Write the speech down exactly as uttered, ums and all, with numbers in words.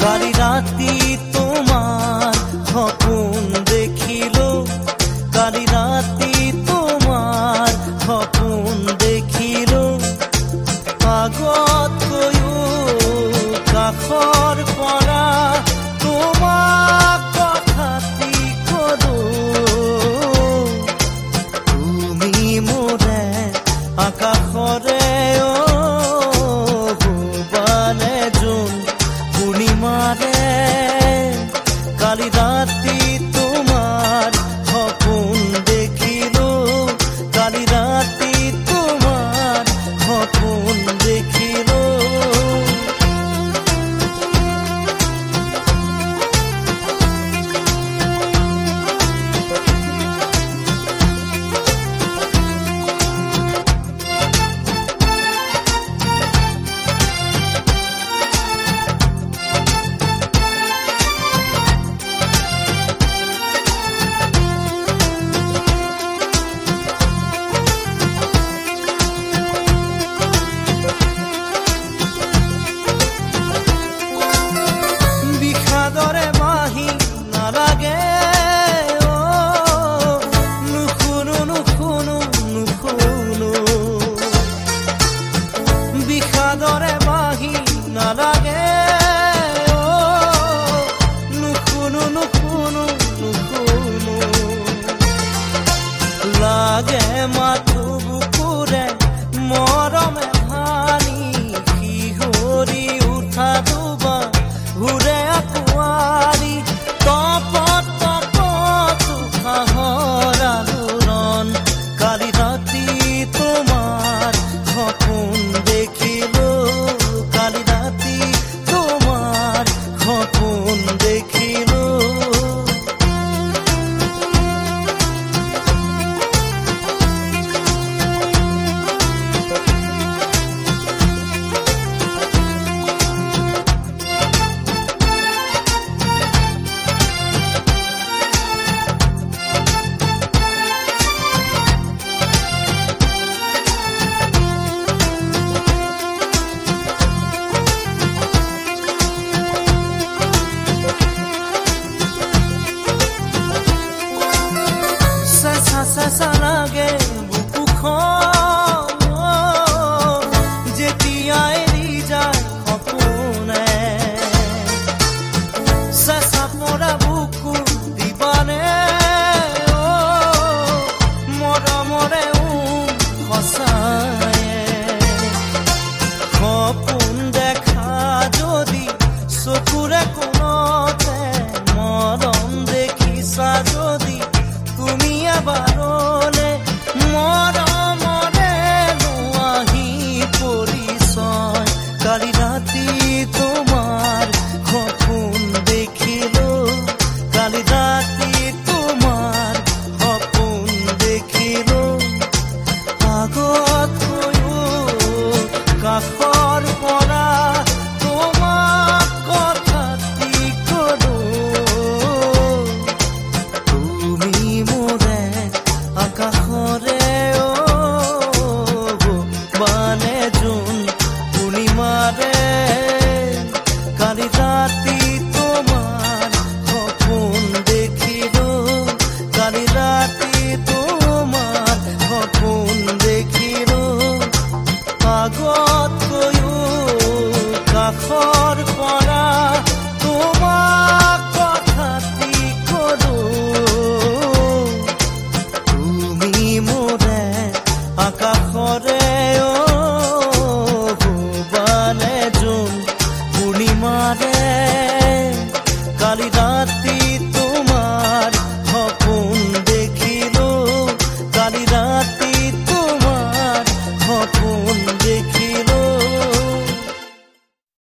কালি ৰাতি তোমাৰ সপোন দেখিলো, কালি ৰাতি তোমাৰ সপোন দেখিলো, আগত গৈও কাষৰ পৰা তোমাক কথাটি কলো, তুমি মোৰে আকাশৰে ভুৱনে জোন পূৰ্ণিমাৰে, কালি ৰাতি তোমাৰ সপোন দেখিলো, কালি ৰাতি তোমাৰ সপোন দেখিলো। বিষাদৰে মাহি নালাগে, নুশুনো নুশুনো নুশুনো, বিষাদৰে মাহি নালাগে, নুশুনো নুশুনো নুশুনো, লাগে মাথো বুকুৰে মৰমে ভানি, শিহৰি উঠা দুবাৰ ঘূৰে akuari, তপত তপত উশাহৰ আলোড়ন, কালি ৰাতি তোমাৰ সপোন দেখিলো, কালি ৰাতি তোমাৰ সপোন দেখিলো। চেঁচা লাগে বুকুখন, যেতিয়া এৰি যায় সপোনে, চেঁচা পৰা বুকু দিবানে, মৰমৰে সঁচায়ে, সপোন দেখা যদি চকুৰে কোনতে, মৰম দেখিছা যদি তুমি এবাৰলে, মৰমৰে নোৱাহি পৰিচয়, কালি ৰাতি তোমাৰ সপোন দেখিলো, কালি ৰাতি তোমাৰ সপোন দেখিলো, আগত গৈও কাষৰ পৰা তোমাক কথাটি কলো, তুমি মোৰে আকাশৰে ভুৱনে জোন পূৰ্ণিমাৰে, কালি ৰাতি তোমাৰ সপোন দেখিলো, কালি ৰাতি তোমাৰ সপোন দেখিলো, আগত গৈও কাষৰ